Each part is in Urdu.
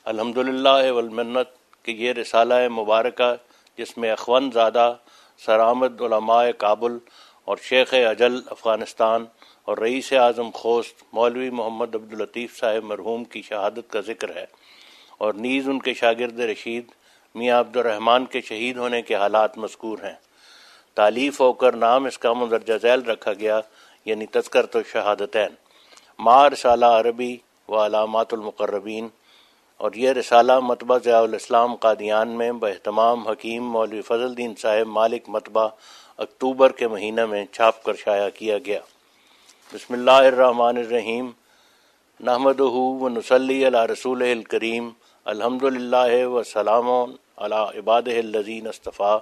الحمدللہ والمنت کہ یہ رسالہ مبارکہ جس میں اخوان زادہ سرآمد علماء کابل اور شیخ اجل افغانستان اور رئیس اعظم خوست مولوی محمد عبداللطیف صاحب مرحوم کی شہادت کا ذکر ہے، اور نیز ان کے شاگرد رشید میاں عبد الرحمن کے شہید ہونے کے حالات مذکور ہیں۔ تالیف ہو کر نام اس کا مندرجہ ذیل رکھا گیا، یعنی تذکرۃ الشہادتین، مع رسالہ عربی و علامات المقربین، اور یہ رسالہ مطبع ضیاء الاسلام قادیان میں باہتمام حکیم مولوی فضل الدین صاحب مالک مطبع اکتوبر کے مہینہ میں چھاپ کر شائع کیا گیا۔ بسم اللہ الرحمن الرحیم، نحمدہ و نصلی علی رسولہ الکریم، الحمدللہ وسلام علی عبادہ الذین اصطفیٰ۔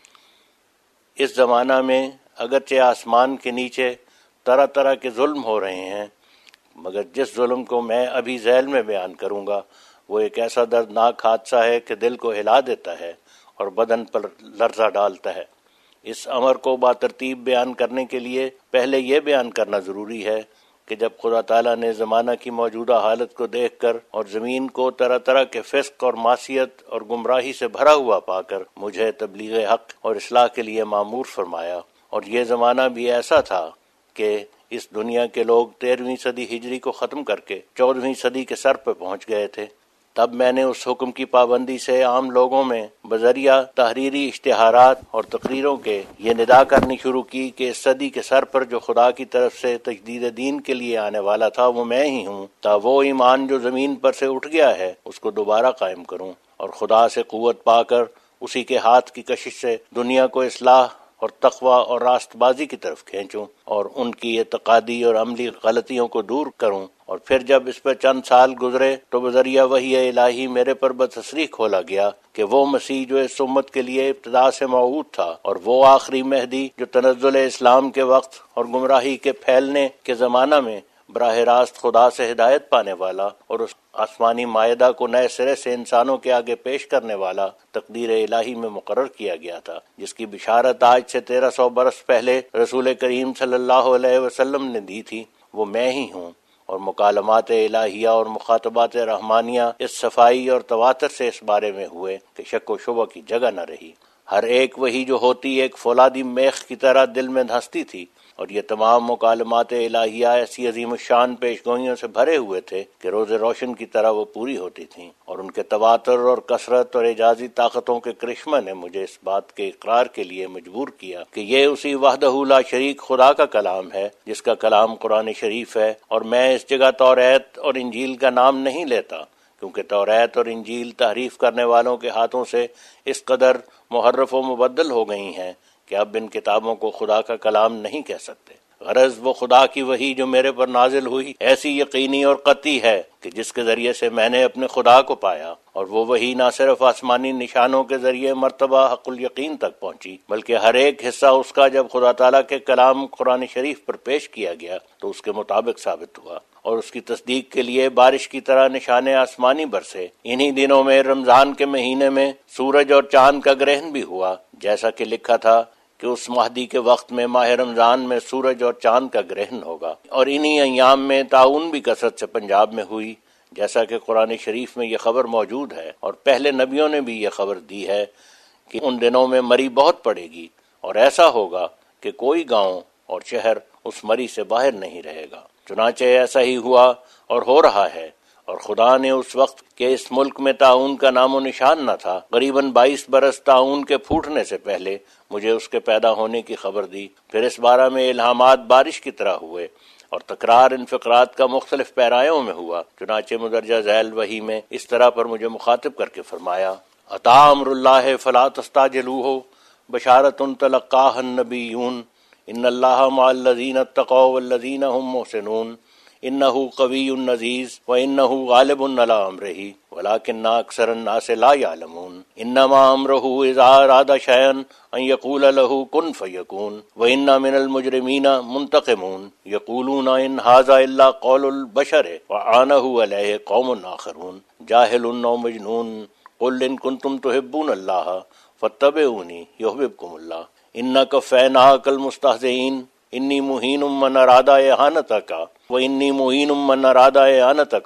اس زمانہ میں اگرچہ آسمان کے نیچے طرح طرح کے ظلم ہو رہے ہیں، مگر جس ظلم کو میں ابھی ذیل میں بیان کروں گا وہ ایک ایسا دردناک حادثہ ہے کہ دل کو ہلا دیتا ہے اور بدن پر لرزہ ڈالتا ہے۔ اس امر کو باترتیب بیان کرنے کے لیے پہلے یہ بیان کرنا ضروری ہے کہ جب خدا تعالیٰ نے زمانہ کی موجودہ حالت کو دیکھ کر اور زمین کو طرح طرح کے فسق اور معصیت اور گمراہی سے بھرا ہوا پا کر مجھے تبلیغ حق اور اصلاح کے لیے مامور فرمایا، اور یہ زمانہ بھی ایسا تھا کہ اس دنیا کے لوگ 13ویں صدی ہجری کو ختم کر کے 14ویں صدی کے سر پہ پہنچ گئے تھے، تب میں نے اس حکم کی پابندی سے عام لوگوں میں بذریعہ تحریری اشتہارات اور تقریروں کے یہ ندا کرنی شروع کی کہ اس صدی کے سر پر جو خدا کی طرف سے تجدید دین کے لیے آنے والا تھا وہ میں ہی ہوں، تا وہ ایمان جو زمین پر سے اٹھ گیا ہے اس کو دوبارہ قائم کروں اور خدا سے قوت پا کر اسی کے ہاتھ کی کشش سے دنیا کو اصلاح اور تقوی اور راست بازی کی طرف کھینچوں اور ان کی اعتقادی اور عملی غلطیوں کو دور کروں، اور پھر جب اس پر چند سال گزرے تو بذریعہ وحی الہی میرے پر بتصریح کھولا گیا کہ وہ مسیح جو اس امت کے لیے ابتدا سے موعود تھا اور وہ آخری مہدی جو تنزل اسلام کے وقت اور گمراہی کے پھیلنے کے زمانہ میں براہ راست خدا سے ہدایت پانے والا اور اس آسمانی معاہدہ کو نئے سرے سے انسانوں کے آگے پیش کرنے والا تقدیر الہی میں مقرر کیا گیا تھا، جس کی بشارت آج سے 1300 برس پہلے رسول کریم صلی اللہ علیہ وسلم نے دی تھی، وہ میں ہی ہوں۔ اور مکالمات الہیہ اور مخاطبات رحمانیہ اس صفائی اور تواتر سے اس بارے میں ہوئے کہ شک و شبہ کی جگہ نہ رہی۔ ہر ایک وہی جو ہوتی ایک فولادی میخ کی طرح دل میں دھنستی تھی، اور یہ تمام مکالمات الہیہ ایسی عظیم الشان پیش گوئیوں سے بھرے ہوئے تھے کہ روز روشن کی طرح وہ پوری ہوتی تھیں، اور ان کے تواتر اور کثرت اور اعجازی طاقتوں کے کرشمہ نے مجھے اس بات کے اقرار کے لیے مجبور کیا کہ یہ اسی وحدہ لا شریک خدا کا کلام ہے جس کا کلام قرآن شریف ہے، اور میں اس جگہ توریت اور انجیل کا نام نہیں لیتا، کیونکہ توریت اور انجیل تحریف کرنے والوں کے ہاتھوں سے اس قدر محرف و مبدل ہو گئی ہیں کہ اب ان کتابوں کو خدا کا کلام نہیں کہہ سکتے۔ غرض وہ خدا کی وحی جو میرے پر نازل ہوئی ایسی یقینی اور قطعی ہے کہ جس کے ذریعے سے میں نے اپنے خدا کو پایا، اور وہ وحی نہ صرف آسمانی نشانوں کے ذریعے مرتبہ حق الیقین تک پہنچی، بلکہ ہر ایک حصہ اس کا جب خدا تعالیٰ کے کلام قرآن شریف پر پیش کیا گیا تو اس کے مطابق ثابت ہوا، اور اس کی تصدیق کے لیے بارش کی طرح نشان آسمانی برسے۔ انہی دنوں میں رمضان کے مہینے میں سورج اور چاند کا گرہن بھی ہوا، جیسا کہ لکھا تھا کہ اس مہدی کے وقت میں ماہ رمضان میں سورج اور چاند کا گرہن ہوگا، اور انہی ایام میں طاعون بھی کثرت سے پنجاب میں ہوئی، جیسا کہ قرآن شریف میں یہ خبر موجود ہے، اور پہلے نبیوں نے بھی یہ خبر دی ہے کہ ان دنوں میں مری بہت پڑے گی، اور ایسا ہوگا کہ کوئی گاؤں اور شہر اس مری سے باہر نہیں رہے گا۔ چنانچہ ایسا ہی ہوا اور ہو رہا ہے، اور خدا نے اس وقت کہ اس ملک میں طاعون کا نام و نشان نہ تھا، قریباً 22 برس طاعون کے پھوٹنے سے پہلے مجھے اس کے پیدا ہونے کی خبر دی۔ پھر اس بارے میں الہامات بارش کی طرح ہوئے، اور تکرار ان فقرات کا مختلف پیرایوں میں ہوا۔ چنانچہ مدرجہ ذیل وحی میں اس طرح پر مجھے مخاطب کر کے فرمایا: اتی امر اللہ فلا تستعجلوہ، بشارۃ تلقاها النبیون، ان اللہ مع الذین اتقوا والذین هم محسنون، انہ قوی عزیز وانہ غالب علی امرہ ولکن اکثر الناس لا یعلمون، انما امرہ اذا اراد شیئا ان یقول له کن فیکون، وان من المجرمین منتقمون یقولون ان ھذا الا قول البشر وعانہ علیہ قوم آخرون، جاہل و مجنون، قل ان کنتم تحبون اللہ فاتبعونی یحببکم اللہ، انا کفیناک المستہزئین، انی مہین من اراد اہانتک وانی مہین من اراد اعانتک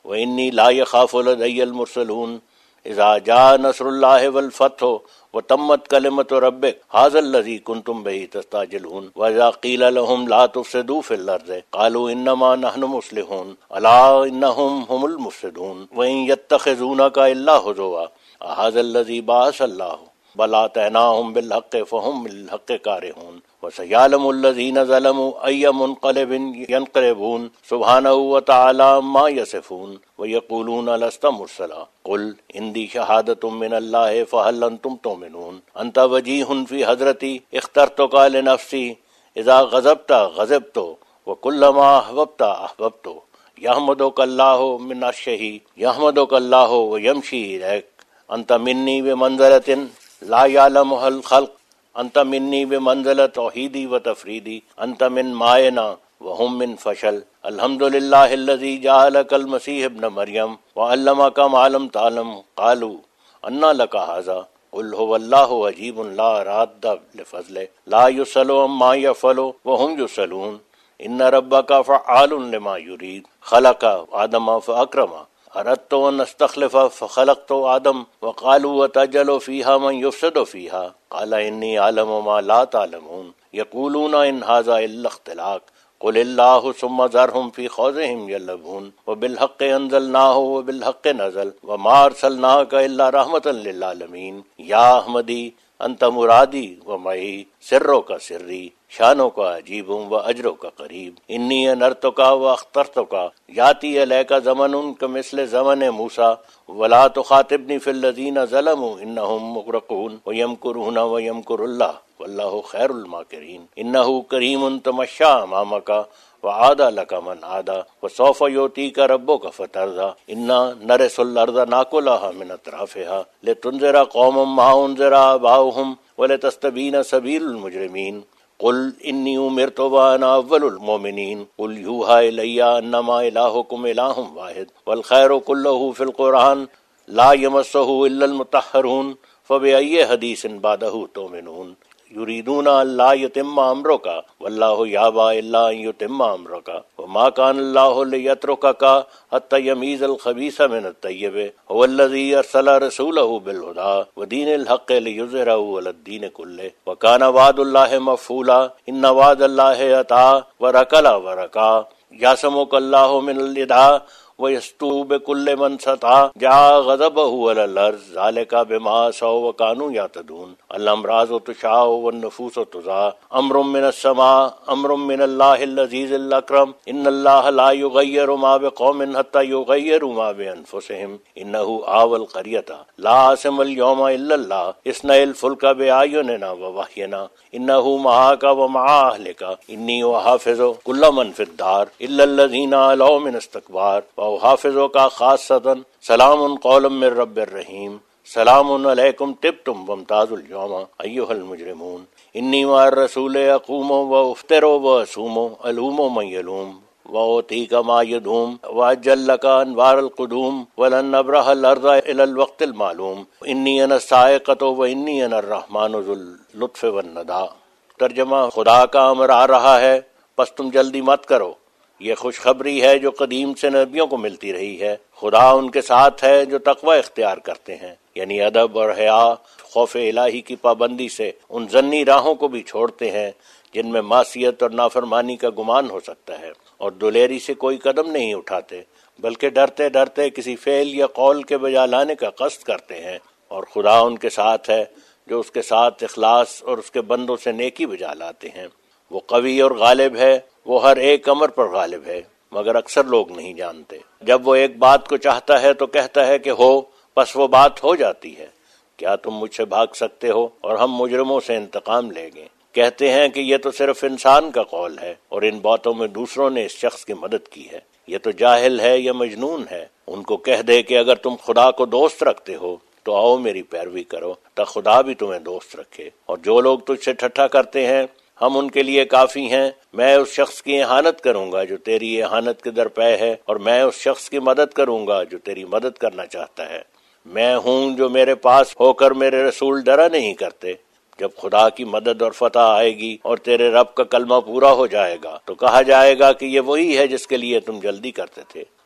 وإني لا يخاف لدي المرسلون إذا جاء نصر الله والفتح وتمت كلمة ربك هذا الذي كنتم به تستعجلون وإذا قيل لهم لا تفسدوا في الأرض قالوا إنما نحن مصلحون ألا إنهم هم المفسدون وإن يتخذونك إلا هزوا هذا الذي بعث الله بل آتيناهم بالحق فهم بالحق كارهون وسيعلم الذين ظلموا أي منقلب ينقلبون سبحانه وتعالى ما يصفون ويقولون لست مرسلا قل عندي شهادة من الله فهل أنتم تؤمنون أنت وجيه في حضرتي اخترتك لنفسي إذا غضبت غضبت وكلما أحببت أحببت يحمدك الله من عرشه يحمدك الله ويمشي إليك أنت مني بمنزلة لا يعلمها الخلق أنت مني بمنزلة توحيدي وتفريدي أنت من معنا وهم من فشل الحمد لله الذي جعلك المسيح ابن مريم وعلمك ما لم تعلم قالوا أنى لك هذا قل هو الله عجيب لا راد لفضله لا يسأل عما يفعل وهم يسألون إن ربك فعال لما يريد خلق آدم فأكرمه أردت أن أستخلف فخلقت آدم وقالوا وتجعل فيها من يفسد فيها قال إني أعلم ما لا تعلمون يقولون إن هذا إلا اختلاق قل الله ثم ذرهم في خوضهم يلعبون وبالحق أنزلناه وبالحق نزل وما أرسلناك إلا رحمة للعالمين يا أحمدي أنت مرادي ومعي سرك سري شانك عجيب وأجرك قريب إني أنرتك وأخترتك يأتي إليك زمن كمثل زمن موسى ولا تخاطبني في الذين ظلموا إنهم مغرقون ويمكرون ويمكر الله والله خير الماكرين إنه كريم تمشى أمامك وعاد لك من عاد وسوف يؤتيك ربك فترضى إنا نرث الأرض ناكلها من أطرافها لتنذر قوما ما أنذر آباؤهم ولتستبين سبيل المجرمين قل إني أمرت وأنا أول المؤمنين قل يوحى إلي أنما إلهكم إله واحد والخير كله في القرآن لا يمسه إلا المطهرون فبأي حديث بعده تؤمنون يريدون أن لا يتم أمرك والله يأبى إلا أن يتم أمرك وما كان الله ليتركك حتى يميز الخبيث من الطيب هو الذي أرسل رسوله بالهدى ودين الحق ليظهره على الدين كله وكان وعد الله مفعولا إن وعد الله أتى وركل وركا يعصمك الله من الإدعاء ويستو بكل من سطع جاء غضبه على الأرض ذلك بما عصوا وكانوا يعتدون الأمراض تشاع والنفوس تزاع أمر من السماء أمر من الله العزيز الأكرم إن الله لا يغير ما بقوم حتى يغيروا ما بأنفسهم إنه آوى القرية لا عاصم اليوم إلا الله اصنع الفلك بأعيننا ووحينا إنه معك ومع أهلك إني وحافظ كل من في الدار إلا الذين علوا من استكبار وحافظك خاصة سلام قولا من رب الرحيم سلام علیکم طبتم وامتازوا اليوم أيها المجرمون إني مع الرسول يقوم وأفطر وأصوم ألوم من يلوم وأعطيك ما يدوم وأجل لك أنوار القدوم ولن نبرح الأرض إلى الوقت المعلوم إني أنا الصاعقة وإني أنا الرحمن ذو اللطف والندى۔ ترجمہ: خدا کا امر آ رہا ہے پس تم جلدی مت کرو، یہ خوشخبری ہے جو قدیم سے نبیوں کو ملتی رہی ہے۔ خدا ان کے ساتھ ہے جو تقوی اختیار کرتے ہیں، یعنی ادب اور حیا، خوف الہی کی پابندی سے ان ظنی راہوں کو بھی چھوڑتے ہیں جن میں معصیت اور نافرمانی کا گمان ہو سکتا ہے، اور دلیری سے کوئی قدم نہیں اٹھاتے بلکہ ڈرتے ڈرتے کسی فعل یا قول کے بجا لانے کا قصد کرتے ہیں۔ اور خدا ان کے ساتھ ہے جو اس کے ساتھ اخلاص اور اس کے بندوں سے نیکی بجا لاتے ہیں۔ وہ قوی اور غالب ہے، وہ ہر ایک امر پر غالب ہے، مگر اکثر لوگ نہیں جانتے۔ جب وہ ایک بات کو چاہتا ہے تو کہتا ہے کہ ہو، پس وہ بات ہو جاتی ہے۔ کیا تم مجھ سے بھاگ سکتے ہو اور ہم مجرموں سے انتقام لیں گے؟ کہتے ہیں کہ یہ تو صرف انسان کا قول ہے، اور ان باتوں میں دوسروں نے اس شخص کی مدد کی ہے۔ یہ تو جاہل ہے یا مجنون ہے۔ ان کو کہہ دے کہ اگر تم خدا کو دوست رکھتے ہو تو آؤ میری پیروی کرو تا خدا بھی تمہیں دوست رکھے۔ اور جو لوگ تجھ سے ٹھٹھا کرتے ہیں ہم ان کے لیے کافی ہیں۔ میں اس شخص کی اہانت کروں گا جو تیری اہانت کے درپے ہے، اور میں اس شخص کی مدد کروں گا جو تیری مدد کرنا چاہتا ہے۔ میں ہوں جو میرے پاس ہو کر میرے رسول ڈرا نہیں کرتے۔ جب خدا کی مدد اور فتح آئے گی اور تیرے رب کا کلمہ پورا ہو جائے گا تو کہا جائے گا کہ یہ وہی ہے جس کے لیے تم جلدی کرتے تھے،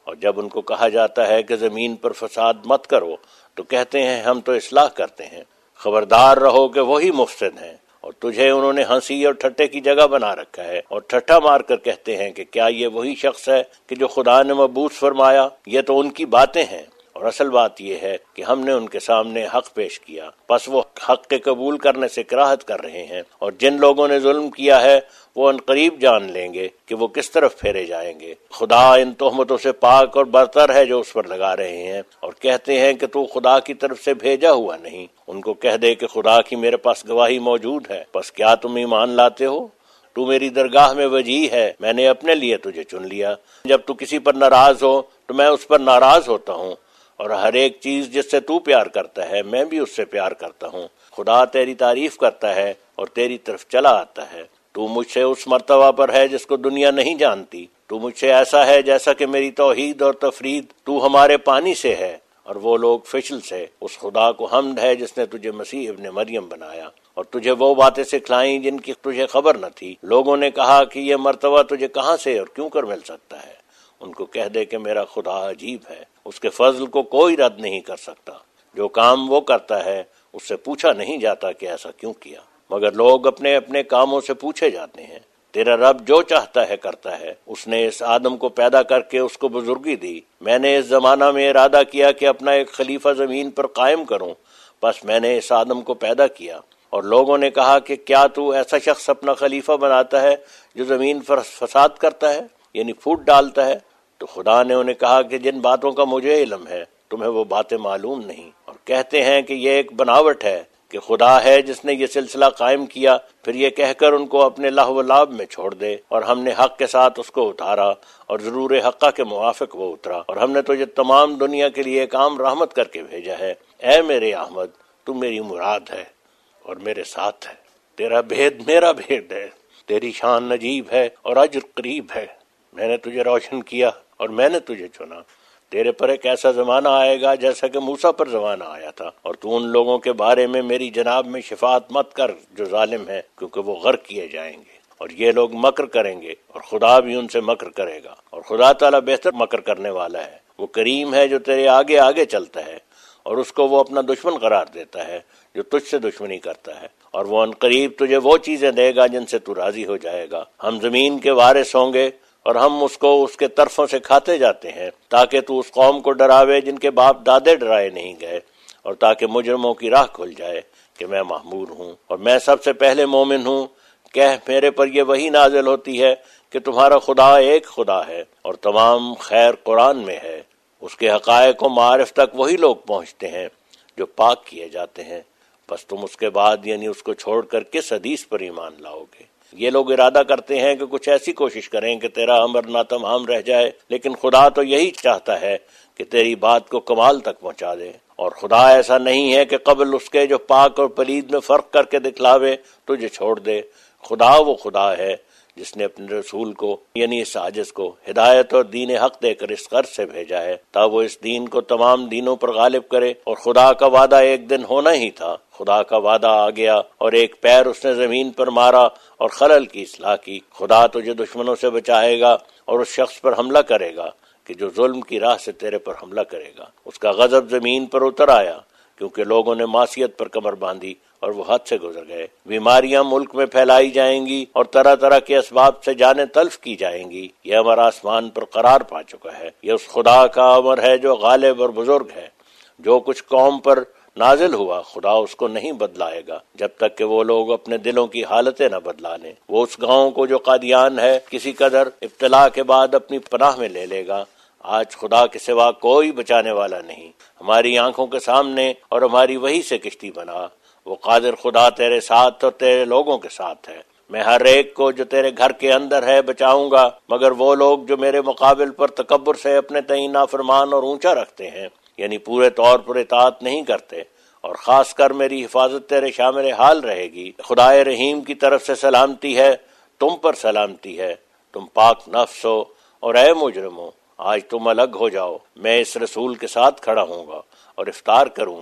اور جب ان کو کہا جاتا ہے کہ زمین پر فساد مت کرو تو کہتے ہیں ہم تو اصلاح کرتے ہیں۔ خبردار رہو کہ وہی مفسد ہیں، اور تجھے انہوں نے ہنسی اور ٹھٹے کی جگہ بنا رکھا ہے، اور ٹھٹا مار کر کہتے ہیں کہ کیا یہ وہی شخص ہے کہ جو خدا نے مبعوث فرمایا؟ یہ تو ان کی باتیں ہیں، اور اصل بات یہ ہے کہ ہم نے ان کے سامنے حق پیش کیا، پس وہ حق کے قبول کرنے سے کراہت کر رہے ہیں، اور جن لوگوں نے ظلم کیا ہے وہ انقریب جان لیں گے کہ وہ کس طرف پھیرے جائیں گے۔ خدا ان تہمتوں سے پاک اور برتر ہے جو اس پر لگا رہے ہیں، اور کہتے ہیں کہ تو خدا کی طرف سے بھیجا ہوا نہیں۔ ان کو کہہ دے کہ خدا کی میرے پاس گواہی موجود ہے، پس کیا تم ایمان لاتے ہو؟ تو میری درگاہ میں وجیح ہے، میں نے اپنے لیے تجھے چن لیا۔ جب تو کسی پر ناراض ہو تو میں اس پر ناراض ہوتا ہوں، اور ہر ایک چیز جس سے تو پیار کرتا ہے میں بھی اس سے پیار کرتا ہوں۔ خدا تیری تعریف کرتا ہے اور تیری طرف چلا آتا ہے۔ تو مجھ سے اس مرتبہ پر ہے جس کو دنیا نہیں جانتی۔ تو مجھ سے ایسا ہے جیسا کہ میری توحید اور تفرید۔ تو ہمارے پانی سے ہے اور وہ لوگ فشل سے۔ اس خدا کو حمد ہے جس نے تجھے مسیح ابن مریم بنایا اور تجھے وہ باتیں سکھلائیں جن کی تجھے خبر نہ تھی۔ لوگوں نے کہا کہ یہ مرتبہ تجھے کہاں سے اور کیوں کر مل سکتا ہے؟ ان کو کہہ دے کہ میرا خدا عجیب ہے، اس کے فضل کو کوئی رد نہیں کر سکتا۔ جو کام وہ کرتا ہے اس سے پوچھا نہیں جاتا کہ ایسا کیوں کیا، مگر لوگ اپنے اپنے کاموں سے پوچھے جاتے ہیں۔ تیرا رب جو چاہتا ہے کرتا ہے۔ اس نے اس آدم کو پیدا کر کے اس کو بزرگی دی۔ میں نے اس زمانہ میں ارادہ کیا کہ اپنا ایک خلیفہ زمین پر قائم کروں، بس میں نے اس آدم کو پیدا کیا۔ اور لوگوں نے کہا کہ کیا تو ایسا شخص اپنا خلیفہ بناتا ہے جو زمین پر فساد کرتا ہے، یعنی پھوٹ ڈالتا ہے؟ تو خدا نے انہیں کہا کہ جن باتوں کا مجھے علم ہے تمہیں وہ باتیں معلوم نہیں، اور کہتے ہیں کہ یہ ایک بناوٹ ہے کہ خدا ہے جس نے یہ سلسلہ قائم کیا، پھر یہ کہہ کر ان کو اپنے لہو و لعب میں چھوڑ دے۔ اور ہم نے حق کے ساتھ اس کو اتارا اور ضرور حقہ کے موافق وہ اترا، اور ہم نے تجھے تمام دنیا کے لیے ایک عام رحمت کر کے بھیجا ہے۔ اے میرے احمد، تو میری مراد ہے اور میرے ساتھ ہے، تیرا بھید میرا بھید ہے، تیری شان عجیب ہے اور اجر قریب ہے۔ میں نے تجھے روشن کیا اور میں نے تجھے چنا۔ تیرے پر ایک ایسا زمانہ آئے گا جیسا کہ موسیٰ پر زمانہ آیا تھا، اور تو ان لوگوں کے بارے میں میری جناب میں شفاعت مت کر جو ظالم ہے، کیونکہ وہ غرق کیے جائیں گے۔ اور یہ لوگ مکر کریں گے اور خدا بھی ان سے مکر کرے گا، اور خدا تعالیٰ بہتر مکر کرنے والا ہے۔ وہ کریم ہے جو تیرے آگے آگے چلتا ہے، اور اس کو وہ اپنا دشمن قرار دیتا ہے جو تجھ سے دشمنی کرتا ہے، اور وہ عنقریب تجھے وہ چیزیں دے گا جن سے تو راضی ہو جائے گا۔ ہم زمین کے وارث ہوں گے اور ہم اس کو اس کے طرفوں سے کھاتے جاتے ہیں، تاکہ تو اس قوم کو ڈراوے جن کے باپ دادے ڈرائے نہیں گئے، اور تاکہ مجرموں کی راہ کھل جائے کہ میں محمور ہوں اور میں سب سے پہلے مومن ہوں۔ کہہ میرے پر یہ وحی نازل ہوتی ہے کہ تمہارا خدا ایک خدا ہے، اور تمام خیر قرآن میں ہے۔ اس کے حقائق و معارف تک وہی لوگ پہنچتے ہیں جو پاک کیے جاتے ہیں، بس تم اس کے بعد یعنی اس کو چھوڑ کر کس حدیث پر ایمان لاؤ گے؟ یہ لوگ ارادہ کرتے ہیں کہ کچھ ایسی کوشش کریں کہ تیرا امر ناتمام رہ جائے، لیکن خدا تو یہی چاہتا ہے کہ تیری بات کو کمال تک پہنچا دے۔ اور خدا ایسا نہیں ہے کہ قبل اس کے جو پاک اور پلید میں فرق کر کے دکھلاوے تجھے چھوڑ دے۔ خدا وہ خدا ہے جس نے اپنے رسول کو یعنی اس عاجز کو ہدایت اور دین حق دے کر اس غرض سے بھیجا ہے تاکہ وہ اس دین کو تمام دینوں پر غالب کرے۔ اور خدا کا وعدہ ایک دن ہونا ہی تھا، خدا کا وعدہ آ گیا، اور ایک پیر اس نے زمین پر مارا اور خلل کی اصلاح کی۔ خدا تجھے دشمنوں سے بچائے گا اور اس شخص پر حملہ کرے گا کہ جو ظلم کی راہ سے تیرے پر حملہ کرے گا۔ اس کا غضب زمین پر اتر آیا کیونکہ لوگوں نے معصیت پر کمر باندھی اور وہ حد سے گزر گئے۔ بیماریاں ملک میں پھیلائی جائیں گی اور طرح طرح کے اسباب سے جانیں تلف کی جائیں گی۔ یہ امر آسمان پر قرار پا چکا ہے۔ یہ اس خدا کا امر ہے جو غالب اور بزرگ ہے۔ جو کچھ قوم پر نازل ہوا خدا اس کو نہیں بدلائے گا جب تک کہ وہ لوگ اپنے دلوں کی حالتیں نہ بدلا لیں۔ وہ اس گاؤں کو جو قادیان ہے کسی قدر ابتلا کے بعد اپنی پناہ میں لے لے گا۔ آج خدا کے سوا کوئی بچانے والا نہیں۔ ہماری آنکھوں کے سامنے اور ہماری وحی سے کشتی بنا۔ وہ قادر خدا تیرے ساتھ اور تیرے لوگوں کے ساتھ ہے۔ میں ہر ایک کو جو تیرے گھر کے اندر ہے بچاؤں گا، مگر وہ لوگ جو میرے مقابل پر تکبر سے اپنے تئیں نافرمان اور اونچا رکھتے ہیں، یعنی پورے طور پر اطاعت نہیں کرتے، اور خاص کر میری حفاظت تیرے شامل حال رہے گی۔ خدائے رحیم کی طرف سے سلامتی ہے، تم پر سلامتی ہے، تم پاک نفس ہو۔ اور اے مجرمو، آج تم الگ ہو جاؤ، میں اس رسول کے ساتھ کھڑا ہوں گا اور افطار کروں گا،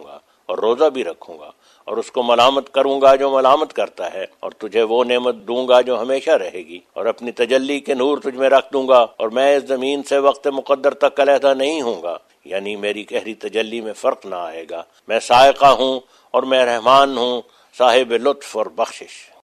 اور روزہ بھی رکھوں گا، اور اس کو ملامت کروں گا جو ملامت کرتا ہے، اور تجھے وہ نعمت دوں گا جو ہمیشہ رہے گی، اور اپنی تجلی کے نور تجھ میں رکھ دوں گا، اور میں اس زمین سے وقت مقدر تک علیحدہ نہیں ہوں گا، یعنی میری گہری تجلی میں فرق نہ آئے گا۔ میں سائقہ ہوں اور میں رحمان ہوں، صاحب لطف اور بخشش۔